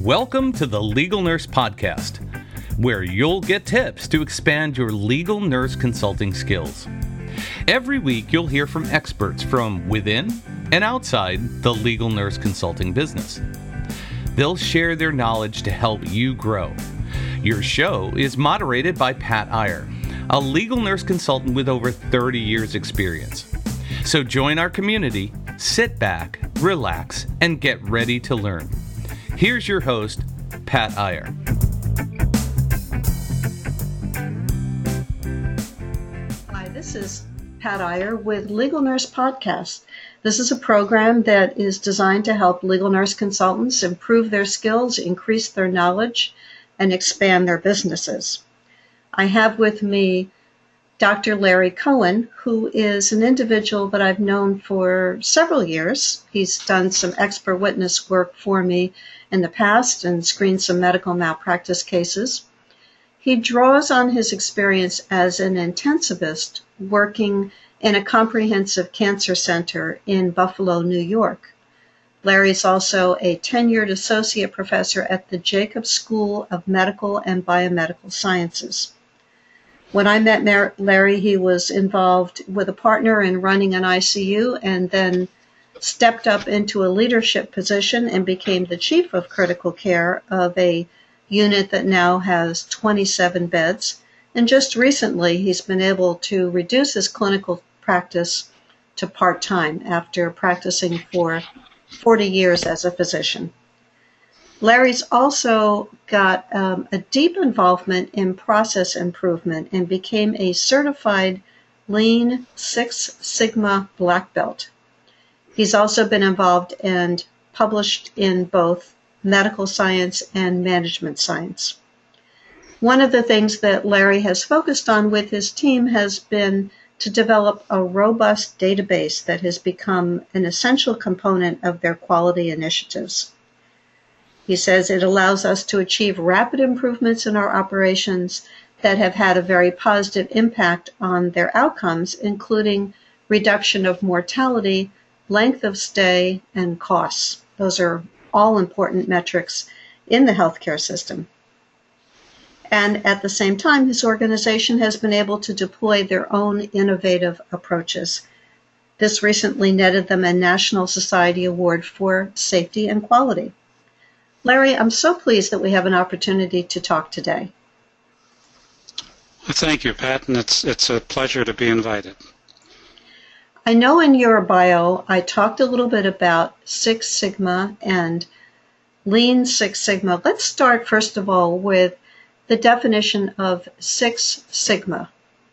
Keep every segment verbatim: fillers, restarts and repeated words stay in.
Welcome to the Legal Nurse Podcast, where you'll get tips to expand your legal nurse consulting skills. Every week, you'll hear from experts from within and outside the legal nurse consulting business. They'll share their knowledge to help you grow. Your show is moderated by Pat Iyer, a legal nurse consultant with over thirty years experience. So join our community, sit back, relax, and get ready to learn. Here's your host, Pat Iyer. Hi, this is Pat Iyer with Legal Nurse Podcast. This is a program that is designed to help legal nurse consultants improve their skills, increase their knowledge, and expand their businesses. I have with me Doctor Larry Cohen, who is an individual that I've known for several years. He's done some expert witness work for me in the past and screened some medical malpractice cases. He draws on his experience as an intensivist working in a comprehensive cancer center in Buffalo, New York. Larry is also a tenured associate professor at the Jacobs School of Medical and Biomedical Sciences. When I met Larry, he was involved with a partner in running an I C U and then stepped up into a leadership position and became the chief of critical care of a unit that now has twenty-seven beds. And just recently, he's been able to reduce his clinical practice to part-time after practicing for forty years as a physician. Larry's also got um, a deep involvement in process improvement and became a certified Lean Six Sigma Black Belt. He's also been involved and published in both medical science and management science. One of the things that Larry has focused on with his team has been to develop a robust database that has become an essential component of their quality initiatives. He says it allows us to achieve rapid improvements in our operations that have had a very positive impact on their outcomes, including reduction of mortality, length of stay, and costs. Those are all important metrics in the healthcare system. And at the same time, his organization has been able to deploy their own innovative approaches. This recently netted them a National Society Award for Safety and Quality. Larry, I'm so pleased that we have an opportunity to talk today. Thank you, Pat, and it's, it's a pleasure to be invited. I know in your bio, I talked a little bit about Six Sigma and Lean Six Sigma. Let's start, first of all, with the definition of Six Sigma.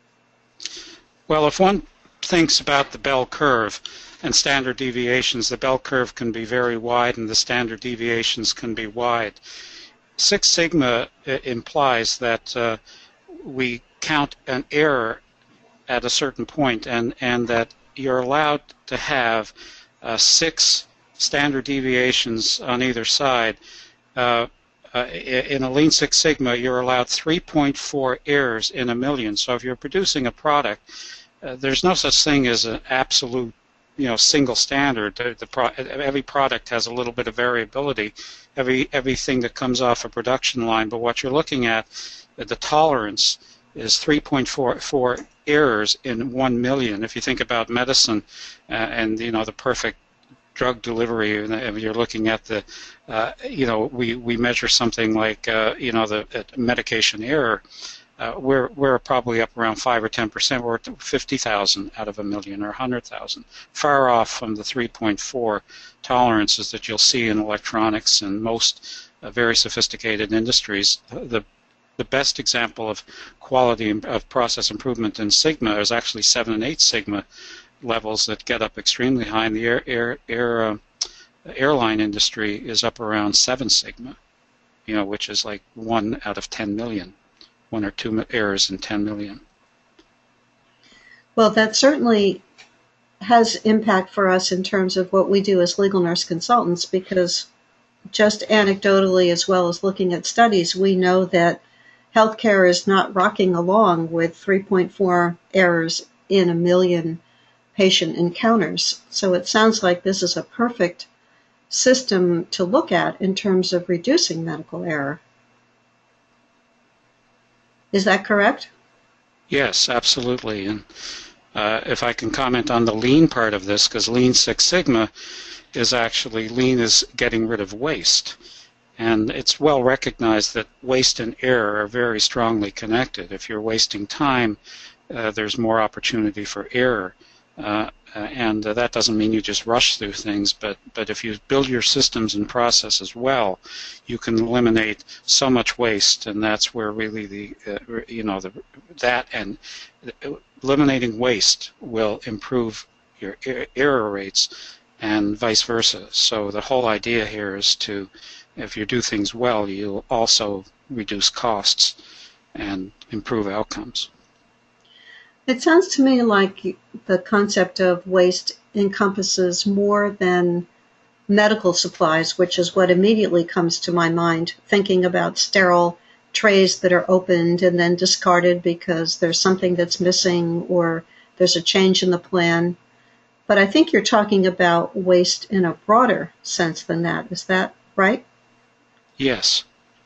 Well, if one thinks about the bell curve and standard deviations, the bell curve can be very wide and the standard deviations can be wide. Six Sigma implies that uh, we count an error at a certain point and, and that you're allowed to have uh, six standard deviations on either side. Uh, uh, in a Lean Six Sigma, you're allowed three point four errors in a million. So if you're producing a product, uh, there's no such thing as an absolute, you know, single standard. The, the pro every product has a little bit of variability, every everything that comes off a production line. But what you're looking at, the tolerance is three point four four errors in one million. If you think about medicine uh, and, you know, the perfect drug delivery, you're looking at the, uh, you know, we, we measure something like, uh, you know, the uh, medication error. Uh, we're, we're probably up around five or ten percent. We're at fifty thousand out of a million or one hundred thousand. Far off from the three point four tolerances that you'll see in electronics and most uh, very sophisticated industries. The The best example of quality of process improvement in Sigma is actually seven and eight Sigma levels that get up extremely high, and the air, air, air, uh, airline industry is up around seven Sigma, you know, which is like one out of ten million, one or two errors in ten million. Well, that certainly has impact for us in terms of what we do as legal nurse consultants, because just anecdotally as well as looking at studies, we know that healthcare is not rocking along with three point four errors in a million patient encounters. So it sounds like this is a perfect system to look at in terms of reducing medical error. Is that correct? Yes, absolutely. And uh, if I can comment on the lean part of this, because Lean Six Sigma is actually, lean is getting rid of waste. And it's well recognized that waste and error are very strongly connected. If you're wasting time, uh, there's more opportunity for error. Uh, and uh, that doesn't mean you just rush through things, but, but if you build your systems and processes well, you can eliminate so much waste, and that's where really the, uh, you know, the, that and eliminating waste will improve your er error rates and vice versa. So the whole idea here is to, if you do things well, you'll also reduce costs and improve outcomes. It sounds to me like the concept of waste encompasses more than medical supplies, which is what immediately comes to my mind, thinking about sterile trays that are opened and then discarded because there's something that's missing or there's a change in the plan. But I think you're talking about waste in a broader sense than that. Is that right? Yes.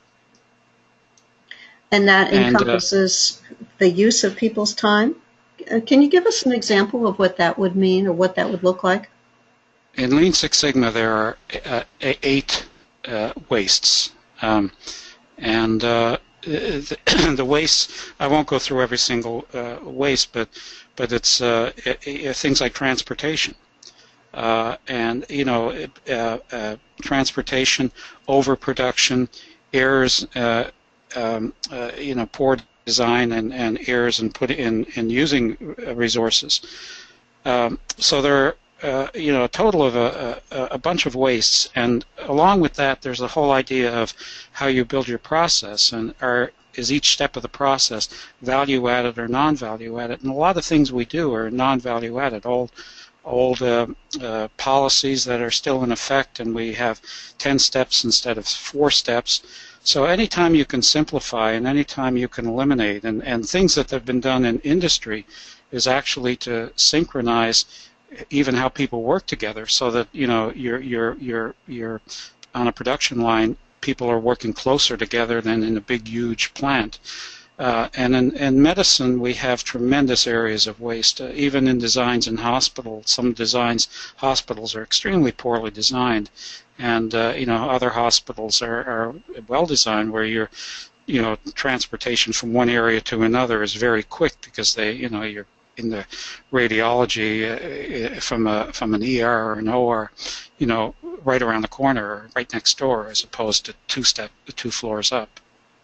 And that And, uh, encompasses the use of people's time? Uh, Can you give us an example of what that would mean or what that would look like? In Lean Six Sigma, there are uh, eight uh, wastes, um, and uh, the, the wastes. I won't go through every single uh, waste, but but it's uh, it, it, things like transportation, uh, and you know, uh, uh, transportation, overproduction, errors, uh, um, uh, you know, poor design and, and errors in put in in using resources. Um, so there are uh, you know a total of a, a, a bunch of wastes, and along with that, there's the whole idea of how you build your process, and are is each step of the process value added or non-value added? And a lot of things we do are non-value added. Old old uh, uh, policies that are still in effect, and we have ten steps instead of four steps. So anytime you can simplify and anytime you can eliminate, and, and things that have been done in industry is actually to synchronize even how people work together, so that you know you're you're you're you're on a production line, people are working closer together than in a big huge plant. Uh, and in, in medicine, we have tremendous areas of waste. Uh, even in designs in hospitals, some designs hospitals are extremely poorly designed, and uh, you know other hospitals are, are well designed, where you're, you know, transportation from one area to another is very quick because they, you know, you're in the radiology uh, from a from an E R or an O R, you know, right around the corner, or right next door, as opposed to two step, two floors up.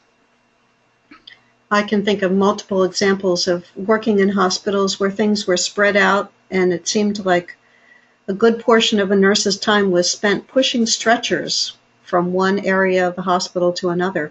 I can think of multiple examples of working in hospitals where things were spread out, and it seemed like a good portion of a nurse's time was spent pushing stretchers from one area of the hospital to another.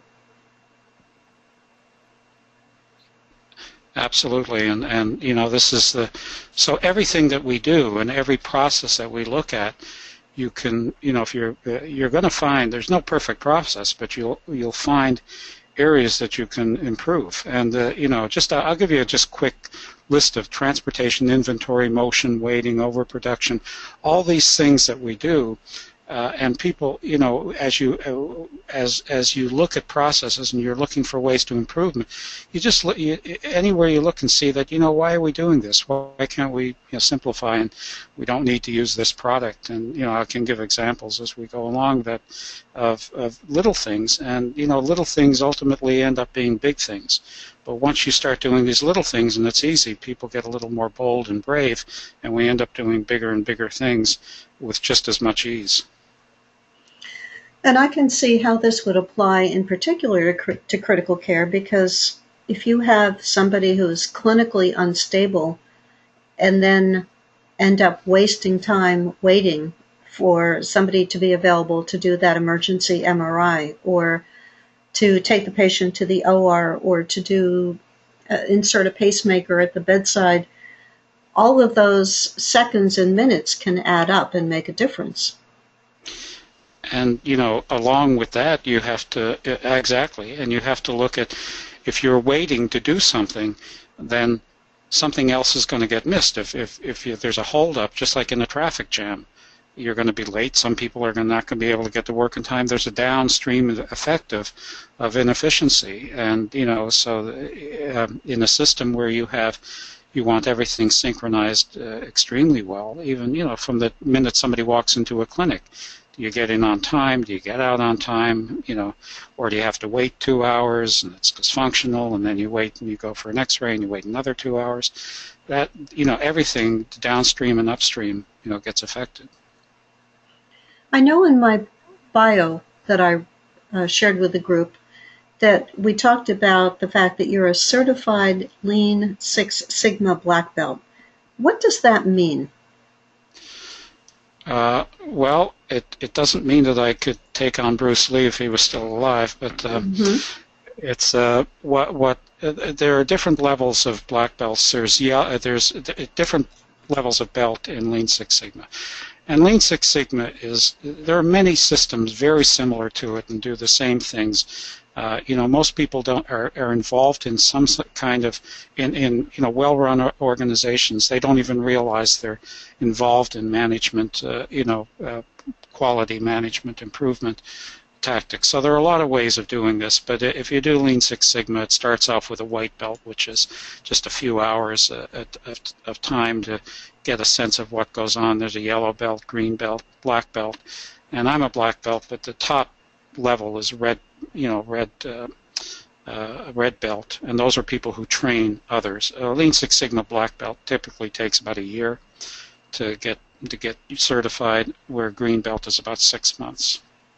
Absolutely, and and you know this is the so everything that we do and every process that we look at, you can you know if you're uh, you're going to find there's no perfect process, but you'll you'll find areas that you can improve. And uh, you know just uh, I'll give you a just quick list of transportation, inventory, motion, waiting, overproduction, all these things that we do. Uh, and people, you know, as you uh, as as you look at processes and you're looking for ways to improvement, you just look, you, anywhere you look and see that, you know, why are we doing this? Why can't we, you know, simplify, and we don't need to use this product? And you know, I can give examples as we go along that of of little things, and you know, little things ultimately end up being big things. But once you start doing these little things and it's easy, people get a little more bold and brave, and we end up doing bigger and bigger things with just as much ease. And I can see how this would apply in particular to, to critical care, because if you have somebody who is clinically unstable and then end up wasting time waiting for somebody to be available to do that emergency M R I, or to take the patient to the O R, or to do uh, insert a pacemaker at the bedside, all of those seconds and minutes can add up and make a difference. And, you know, along with that, you have to, exactly, and you have to look at, if you're waiting to do something, then something else is going to get missed. If, if, if you, there's a holdup, just like in a traffic jam, you're going to be late. Some people are not going to be able to get to work in time. There's a downstream effect of, of inefficiency, and you know, so uh, in a system where you have, you want everything synchronized uh, extremely well, even you know from the minute somebody walks into a clinic. Do you get in on time? Do you get out on time? You know, or do you have to wait two hours and it's dysfunctional, and then you wait and you go for an X-ray and you wait another two hours? That you know, everything downstream and upstream, you know, gets affected. I know in my bio that I uh, shared with the group that we talked about the fact that you're a certified Lean Six Sigma black belt. What does that mean? Uh, well, it, it doesn't mean that I could take on Bruce Lee if he was still alive, but uh, mm-hmm. it's uh, what what uh, there are different levels of black belts. There's yeah, there's different levels of belt in Lean Six Sigma, and Lean Six Sigma is there are many systems very similar to it and do the same things. Uh, you know, most people don't are, are involved in some kind of in, in you know well-run organizations. They don't even realize they're involved in management. Uh, you know, uh, quality management improvement tactics. So there are a lot of ways of doing this. But if you do Lean Six Sigma, it starts off with a white belt, which is just a few hours uh, of, of time to get a sense of what goes on. There's a yellow belt, green belt, black belt, and I'm a black belt. But the top level is red. You know, red uh, uh, red belt, and those are people who train others. Uh, Lean Six Sigma black belt typically takes about a year to get to get certified, where green belt is about six months.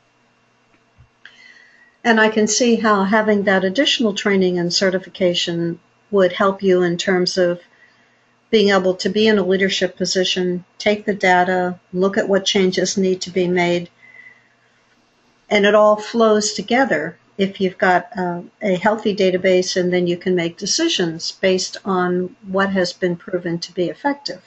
And I can see how having that additional training and certification would help you in terms of being able to be in a leadership position, take the data, look at what changes need to be made. And it all flows together if you've got uh, a healthy database, and then you can make decisions based on what has been proven to be effective.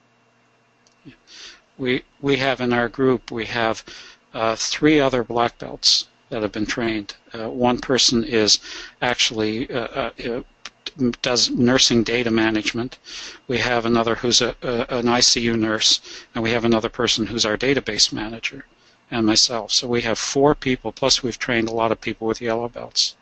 We we have in our group, we have uh, three other black belts that have been trained. Uh, one person is actually uh, uh, does nursing data management. We have another who's a, a, an I C U nurse, and we have another person who's our database manager, and myself. So we have four people, plus we've trained a lot of people with yellow belts.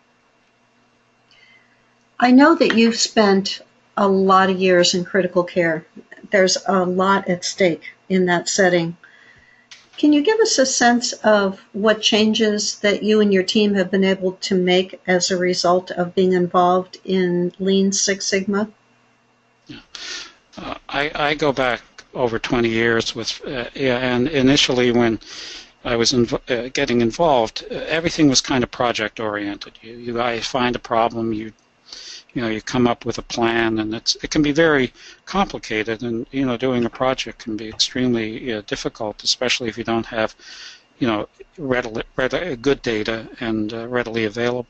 I know that you've spent a lot of years in critical care. There's a lot at stake in that setting. Can you give us a sense of what changes that you and your team have been able to make as a result of being involved in Lean Six Sigma? Yeah. Uh, I, I go back over twenty years with, uh, yeah, and initially when I was inv uh, getting involved, uh, everything was kind of project oriented. You, you guys find a problem, you, you know, you come up with a plan, and it's it can be very complicated. And you know, doing a project can be extremely uh, difficult, especially if you don't have, you know, readily, readily good data and uh, readily available.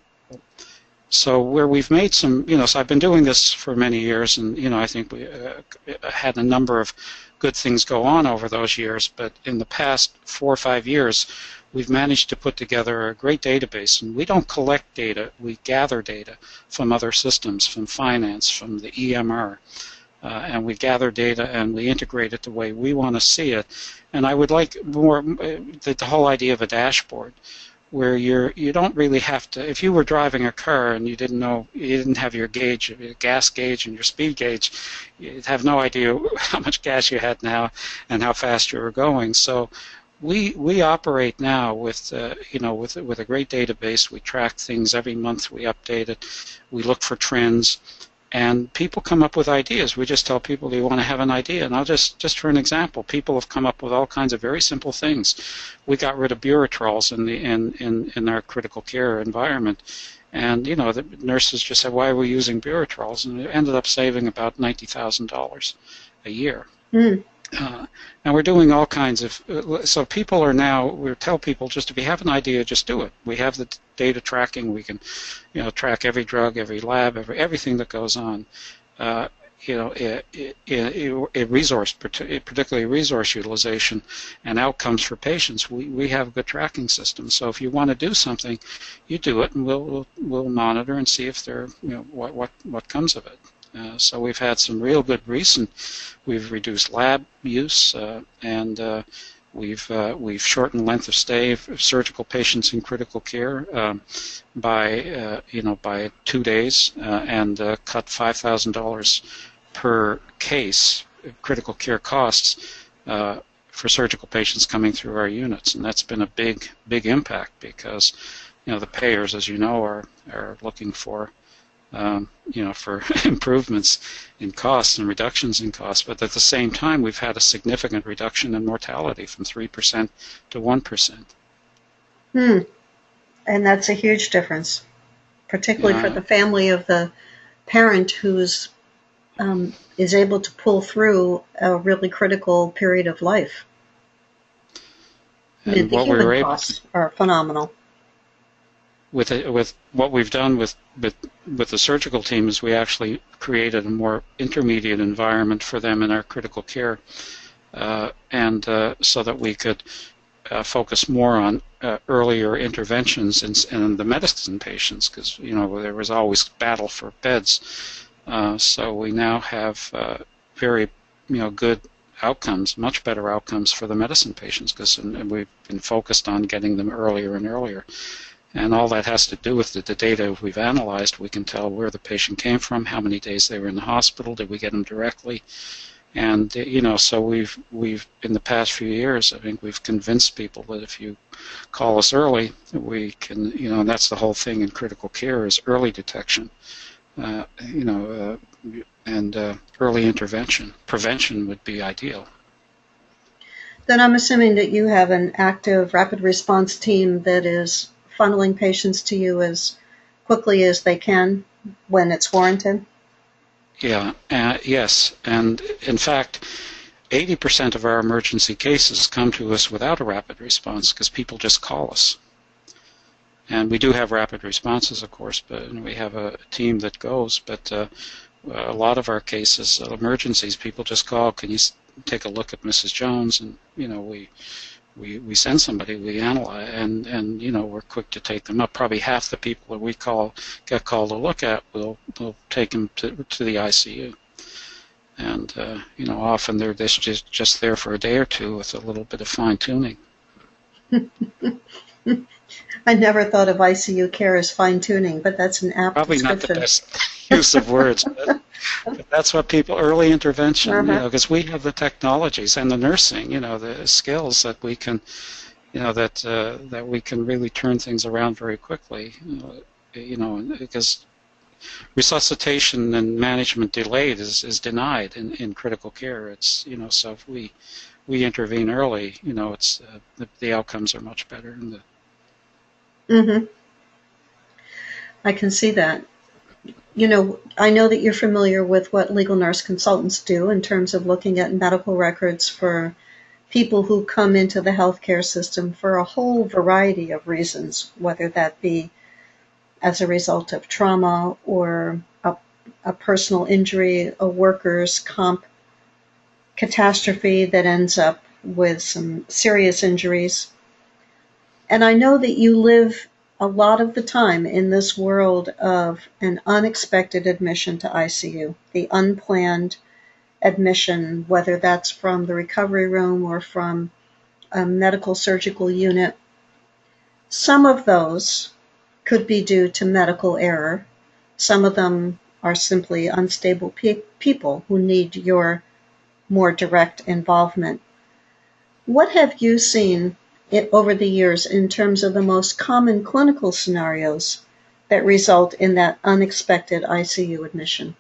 So where we've made some, you know, so I've been doing this for many years, and you know, I think we uh, had a number of good things go on over those years. But in the past four or five years, we've managed to put together a great database. And we don't collect data; we gather data from other systems, from finance, from the E M R, uh, and we gather data and we integrate it the way we want to see it. And I would like more the, the whole idea of a dashboard, where you're you don't really have to. If you were driving a car and you didn't know, you didn't have your gauge, your gas gauge and your speed gauge, you'd have no idea how much gas you had now and how fast you were going. So we we operate now with uh, you know with with a great database. We track things every month. We update it. We look for trends. And people come up with ideas. We just tell people, do you want to have an idea? And I'll just, just for an example, people have come up with all kinds of very simple things. We got rid of Buretrols in the in, in, in our critical care environment. And, you know, the nurses just said, why are we using Buretrols? And it ended up saving about ninety thousand dollars a year. Mm. Uh, and we're doing all kinds of, uh, so people are now, we tell people just if you have an idea, just do it. We have the data tracking. We can, you know, track every drug, every lab, every everything that goes on. Uh, you know, it, it, it, it resource, particularly resource utilization and outcomes for patients. We we have a good tracking system. So if you want to do something, you do it, and we'll we'll, we'll monitor and see if there, you know, what what what comes of it. Uh, so we've had some real good recent. We've reduced lab use, uh, and uh, We've uh, we've shortened length of stay of surgical patients in critical care um, by uh, you know by two days uh, and uh, cut five thousand dollars per case critical care costs uh, for surgical patients coming through our units, and that's been a big big impact because you know the payers, as you know, are are looking for Um, you know, for improvements in costs and reductions in costs, but at the same time, we've had a significant reduction in mortality from three percent to one percent. Hmm. And that's a huge difference, particularly Yeah. for the family of the parent who's um, is able to pull through a really critical period of life. I mean, And the what we human were able to, costs are phenomenal. with it, with what we've done with, with with the surgical team is we actually created a more intermediate environment for them in our critical care, uh, and uh, so that we could uh, focus more on uh, earlier interventions in, in the medicine patients, because you know there was always battle for beds. Uh, so we now have uh, very you know good outcomes, much better outcomes for the medicine patients, because we've been focused on getting them earlier and earlier. And all that has to do with the, the data we've analyzed. We can tell where the patient came from, how many days they were in the hospital, did we get them directly, and you know, so we've we've in the past few years, I think we've convinced people that if you call us early, we can, you know, and that's the whole thing in critical care is early detection, uh, you know, uh, and uh, early intervention. Prevention would be ideal. Then I'm assuming that you have an active rapid response team that is funneling patients to you as quickly as they can when it's warranted? Yeah, uh, yes, and in fact, eighty percent of our emergency cases come to us without a rapid response because people just call us. And we do have rapid responses, of course, but and we have a team that goes, but uh, a lot of our cases, uh, emergencies, people just call, can you take a look at Missus Jones? And, you know, we We, we send somebody, we analyze, and, and you know we're quick to take them up. Probably half the people that we call get called to look at will will take them to, to the I C U, and uh, you know often they're just just there for a day or two with a little bit of fine tuning. I never thought of I C U care as fine tuning, but that's an apt Probably description. not the best use of words, but, but that's what people early intervention, uh-huh. you know, because we have the technologies and the nursing, you know, the skills that we can, you know, that uh, that we can really turn things around very quickly, you know, you know because resuscitation and management delayed is, is denied in, in critical care. It's you know, so if we we intervene early, you know, it's uh, the, the outcomes are much better. And the Mm-hmm. I can see that. You know, I know that you're familiar with what legal nurse consultants do in terms of looking at medical records for people who come into the healthcare system for a whole variety of reasons, whether that be as a result of trauma or a, a personal injury, a workers' comp catastrophe that ends up with some serious injuries. And I know that you live a lot of the time in this world of an unexpected admission to I C U, the unplanned admission, whether that's from the recovery room or from a medical surgical unit. Some of those could be due to medical error. Some of them are simply unstable pe- people who need your more direct involvement. What have you seen it, over the years in terms of the most common clinical scenarios that result in that unexpected I C U admission?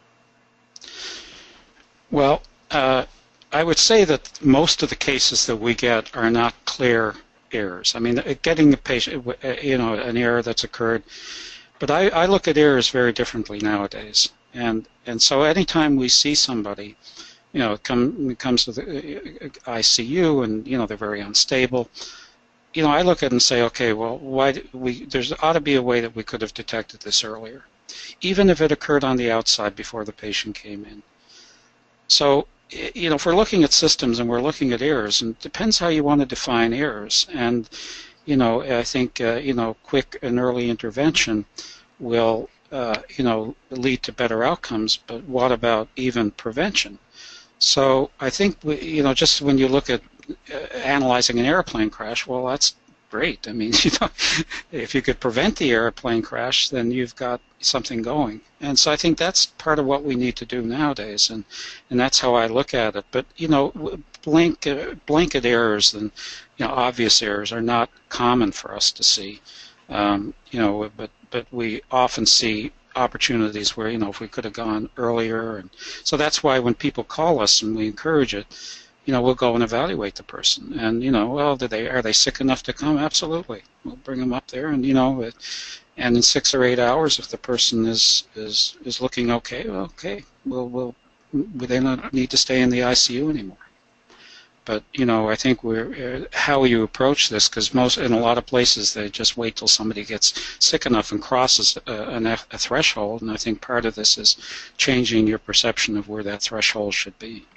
Well, uh, I would say that most of the cases that we get are not clear errors. I mean, getting a patient, you know, an error that's occurred, but I, I look at errors very differently nowadays. And and so anytime we see somebody, you know, come comes to the I C U and you know they're very unstable, you know, I look at it and say, okay, well, why did we? There's ought to be a way that we could have detected this earlier, even if it occurred on the outside before the patient came in. So, you know, if we're looking at systems and we're looking at errors, and it depends how you want to define errors. And, you know, I think, uh, you know, quick and early intervention will, uh, you know, lead to better outcomes. But what about even prevention? So I think, we, you know, just when you look at uh, analyzing an airplane crash. Well, that's great. I mean, you know, if you could prevent the airplane crash, then you've got something going. And so I think that's part of what we need to do nowadays, and and that's how I look at it. But you know, blank, uh, blanket errors and you know obvious errors are not common for us to see. Um, you know, but but we often see opportunities where you know if we could have gone earlier, and so that's why when people call us and we encourage it, you know, we'll go and evaluate the person, and you know, well, do they are they sick enough to come? Absolutely, we'll bring them up there, and you know, it, and in six or eight hours, if the person is is is looking okay, well, okay, we'll we'll they don't need to stay in the I C U anymore. But you know, I think we're uh, how you approach this, because most in a lot of places they just wait till somebody gets sick enough and crosses a, a, a threshold, and I think part of this is changing your perception of where that threshold should be.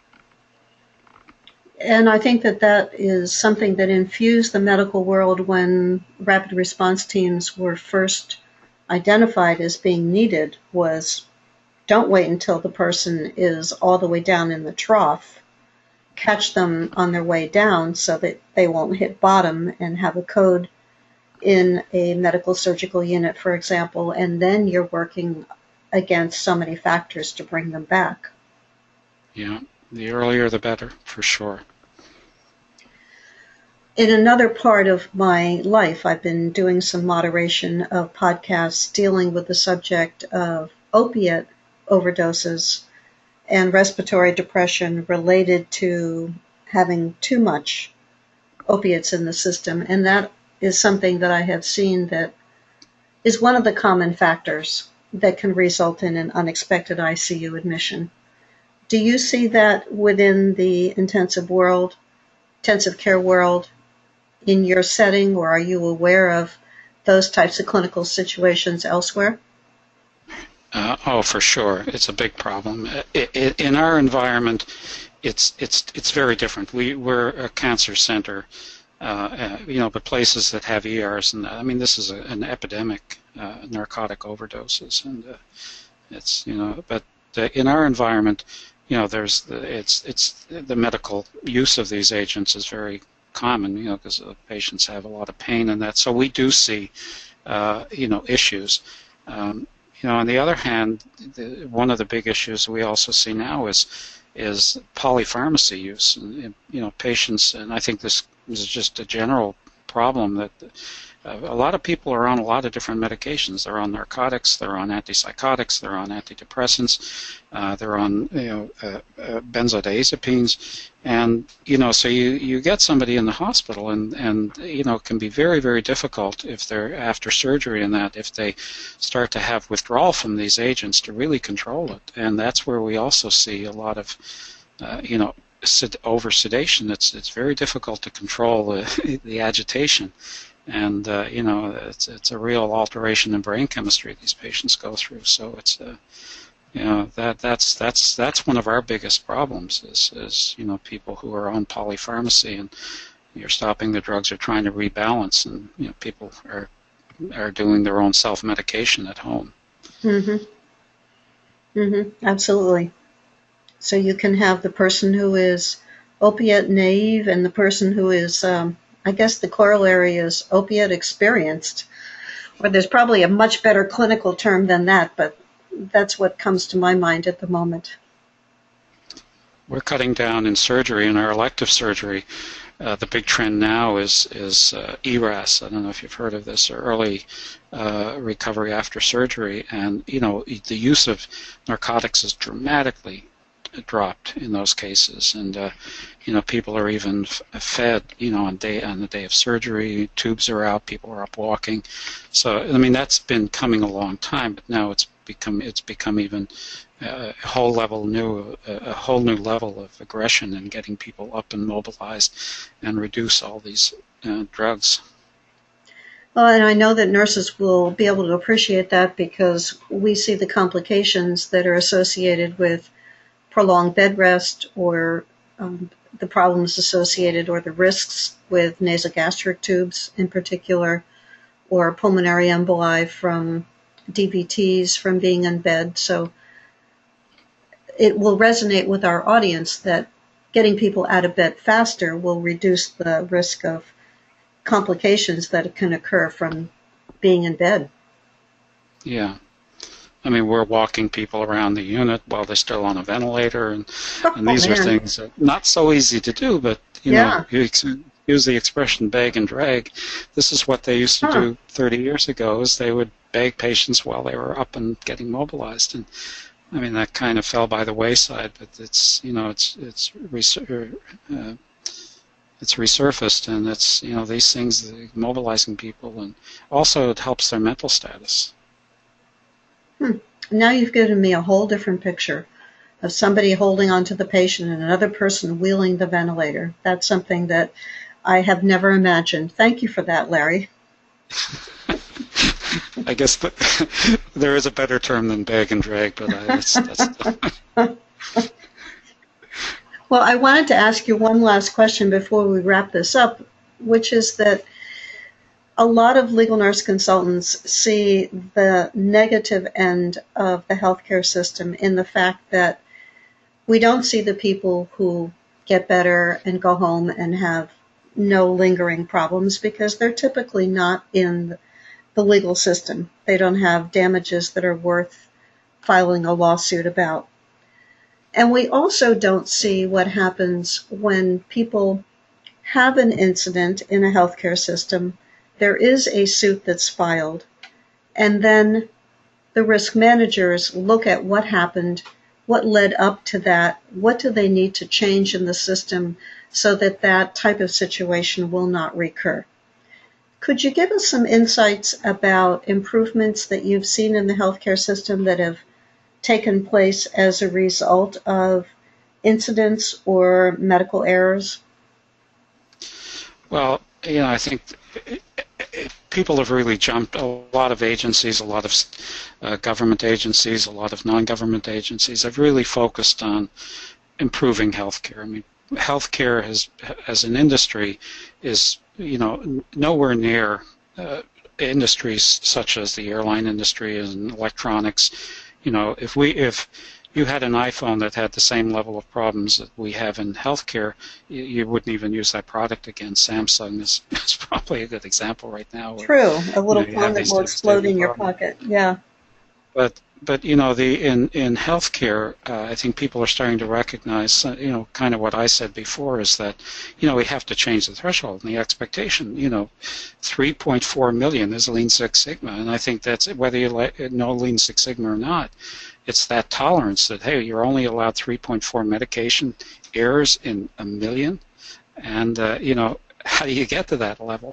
And I think that that is something that infused the medical world when rapid response teams were first identified as being needed, was don't wait until the person is all the way down in the trough. Catch them on their way down so that they won't hit bottom and have a code in a medical surgical unit, for example, and then you're working against so many factors to bring them back. Yeah, the earlier the better, for sure. In another part of my life, I've been doing some moderation of podcasts dealing with the subject of opiate overdoses and respiratory depression related to having too much opiates in the system. And that is something that I have seen that is one of the common factors that can result in an unexpected I C U admission. Do you see that within the intensive world, intensive care world, in your setting, or are you aware of those types of clinical situations elsewhere? Uh, oh, for sure, it's a big problem. It, it, in our environment, it's it's it's very different. We we're a cancer center, uh, uh, you know, but places that have E Rs, and I mean, this is a, an epidemic, uh, narcotic overdoses, and uh, it's you know, but uh, in our environment, you know, there's the, it's it's the medical use of these agents is very common, you know, because the patients have a lot of pain and that. So we do see, uh, you know, issues. Um, You know, on the other hand, the, one of the big issues we also see now is is polypharmacy use. And, you know, patients, and I think this is just a general problem that uh, a lot of people are on a lot of different medications. They're on narcotics, they're on antipsychotics, they're on antidepressants, uh, they're on you know uh, uh, benzodiazepines, and you know, so you you get somebody in the hospital, and and you know, it can be very very difficult if they're after surgery and that if they start to have withdrawal from these agents to really control it, and that's where we also see a lot of uh, you know over sedation. It's it's very difficult to control the, the agitation. And uh, you know, it's it's a real alteration in brain chemistry these patients go through. So it's uh, you know that that's that's that's one of our biggest problems is is you know people who are on polypharmacy and you're stopping the drugs, are trying to rebalance, and you know people are are doing their own self-medication at home. Mhm. Mhm. Absolutely. So you can have the person who is opiate naive and the person who is um, I guess the corollary is opiate experienced, or there's probably a much better clinical term than that, but that's what comes to my mind at the moment. We're cutting down in surgery, in our elective surgery. Uh, the big trend now is is uh, E R A S. I don't know if you've heard of this, or early uh, recovery after surgery. And you know, the use of narcotics is dramatically dropped in those cases, and uh, you know, people are even f- fed, you know, on day on the day of surgery. Tubes are out, people are up walking. So I mean, that's been coming a long time, but now it's become it's become even uh, a whole level new a whole new level of aggression and getting people up and mobilized and reduce all these uh, drugs. Well, and I know that nurses will be able to appreciate that because we see the complications that are associated with prolonged bed rest, or um, the problems associated or the risks with nasogastric tubes in particular, or pulmonary emboli from D V Ts from being in bed. So it will resonate with our audience that getting people out of bed faster will reduce the risk of complications that can occur from being in bed. Yeah. I mean, we're walking people around the unit while they're still on a ventilator, and, and these oh, are things that not so easy to do, but, you yeah. know, you ex- use the expression bag and drag. This is what they used to huh. do thirty years ago, is they would bag patients while they were up and getting mobilized. And, I mean, that kind of fell by the wayside, but it's, you know, it's, it's, resur- uh, it's resurfaced, and it's, you know, these things, mobilizing people, and also it helps their mental status. Hmm. Now you've given me a whole different picture of somebody holding onto the patient and another person wheeling the ventilator. That's something that I have never imagined. Thank you for that, Larry. I guess the, there is a better term than bag and drag, but I, that's, that's Well, I wanted to ask you one last question before we wrap this up, which is that a lot of legal nurse consultants see the negative end of the healthcare system in the fact that we don't see the people who get better and go home and have no lingering problems because they're typically not in the legal system. They don't have damages that are worth filing a lawsuit about. And we also don't see what happens when people have an incident in a healthcare system. There is a suit that's filed, and then the risk managers look at what happened, what led up to that, what do they need to change in the system so that that type of situation will not recur. Could you give us some insights about improvements that you've seen in the healthcare system that have taken place as a result of incidents or medical errors? Well, you know, I think people have really jumped. A lot of agencies, a lot of uh, government agencies, a lot of non-government agencies have really focused on improving healthcare. I mean, healthcare has, as an industry, is, you know, nowhere near uh, industries such as the airline industry and electronics. You know, if we if you had an iPhone that had the same level of problems that we have in healthcare, you, you wouldn't even use that product again. Samsung is, is probably a good example right now. Where, True, a little you know, phone that will explode in your pocket. Yeah. But but you know, the in in healthcare, uh, I think people are starting to recognize, uh, you know, kind of what I said before, is that, you know, we have to change the threshold and the expectation. You know, three point four million is Lean Six Sigma, and I think that's, whether you like, know Lean Six Sigma or not, it's that tolerance that, hey, you're only allowed three point four medication errors in a million, and uh, you know, how do you get to that level?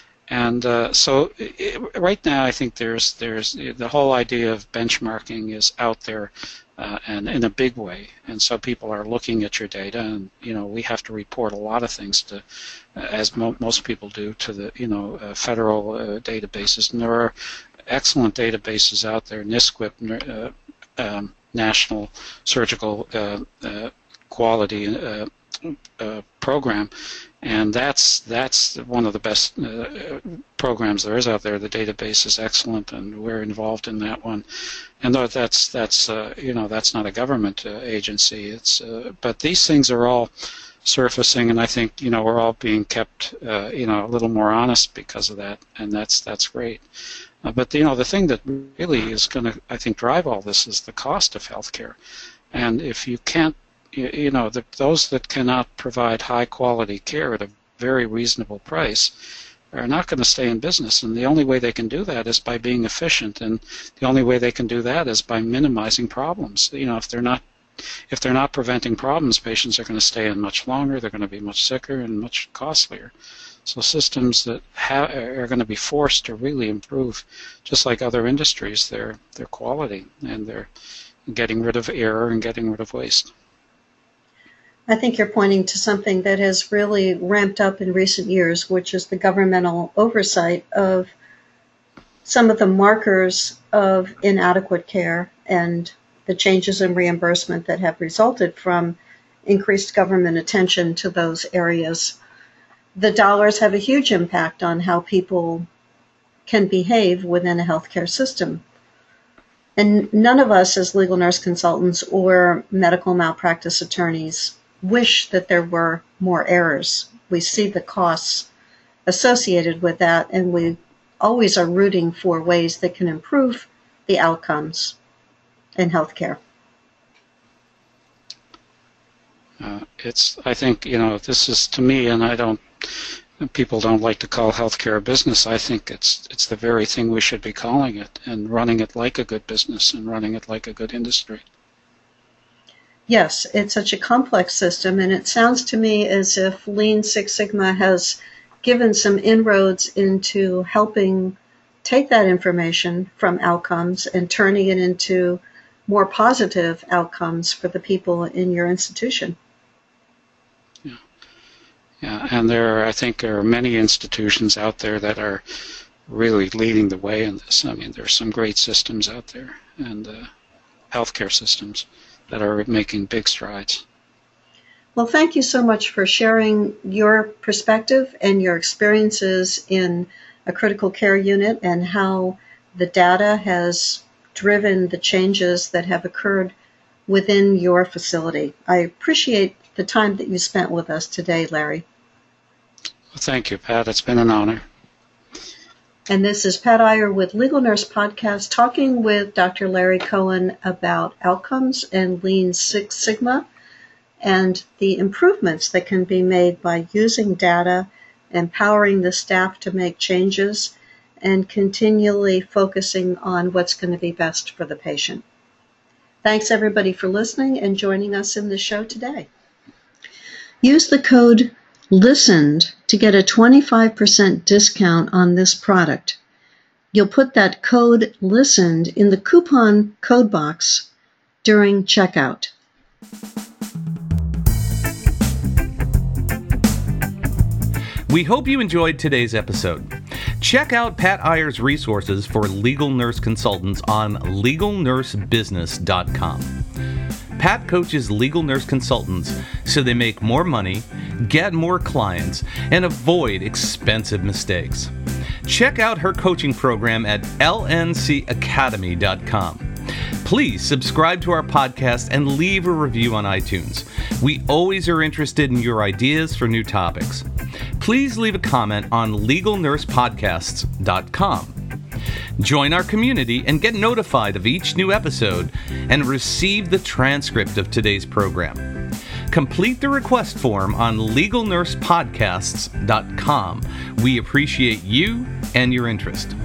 And uh, so it, right now, I think there's there's the whole idea of benchmarking is out there, uh, and in a big way. And so people are looking at your data, and you know, we have to report a lot of things to, uh, as mo- most people do, to the you know uh, federal uh, databases. And there are excellent databases out there, NISQIP, uh, um, National Surgical uh, uh, Quality uh, uh, Program. And that's that's one of the best uh, programs there is out there. The database is excellent, and we're involved in that one. And though that's that's uh, you know that's not a government uh, agency. It's uh, but these things are all surfacing, and I think you know we're all being kept uh, you know a little more honest because of that, and that's that's great. Uh, but you know the thing that really is going to, I think, drive all this is the cost of healthcare. And if you can't, you, you know, the, those that cannot provide high quality care at a very reasonable price are not going to stay in business. And the only way they can do that is by being efficient. And the only way they can do that is by minimizing problems. You know, if they're not if they're not preventing problems, patients are going to stay in much longer. They're going to be much sicker and much costlier. So systems that ha- are going to be forced to really improve, just like other industries, their their quality and their getting rid of error and getting rid of waste. I think you're pointing to something that has really ramped up in recent years, which is the governmental oversight of some of the markers of inadequate care and the changes in reimbursement that have resulted from increased government attention to those areas. The dollars have a huge impact on how people can behave within a healthcare system. And none of us as legal nurse consultants or medical malpractice attorneys wish that there were more errors. We see the costs associated with that, and we always are rooting for ways that can improve the outcomes in healthcare. Uh, it's, I think, you know, this is to me, and I don't, people don't like to call healthcare a business. I think it's it's the very thing we should be calling it, and running it like a good business and running it like a good industry. Yes, it's such a complex system, and it sounds to me as if Lean Six Sigma has given some inroads into helping take that information from outcomes and turning it into more positive outcomes for the people in your institution. Yeah, yeah, and there are, I think there are many institutions out there that are really leading the way in this. I mean, there's some great systems out there, and uh, healthcare systems that are making big strides. Well, thank you so much for sharing your perspective and your experiences in a critical care unit and how the data has driven the changes that have occurred within your facility. I appreciate the time that you spent with us today, Larry. Well, thank you, Pat. It's been an honor. And this is Pat Iyer with Legal Nurse Podcast, talking with Doctor Larry Cohen about outcomes and Lean Six Sigma and the improvements that can be made by using data, empowering the staff to make changes, and continually focusing on what's going to be best for the patient. Thanks, everybody, for listening and joining us in the show today. Use the code LISTENED to get a twenty-five percent discount on this product. You'll put that code LISTENED in the coupon code box during checkout. We hope you enjoyed today's episode. Check out Pat Iyer's resources for legal nurse consultants on legal nurse business dot com. Pat coaches legal nurse consultants so they make more money, get more clients, and avoid expensive mistakes. Check out her coaching program at L N C academy dot com. Please subscribe to our podcast and leave a review on iTunes. We always are interested in your ideas for new topics. Please leave a comment on legal nurse podcasts dot com. Join our community and get notified of each new episode and receive the transcript of today's program. Complete the request form on legal nurse podcasts dot com. We appreciate you and your interest.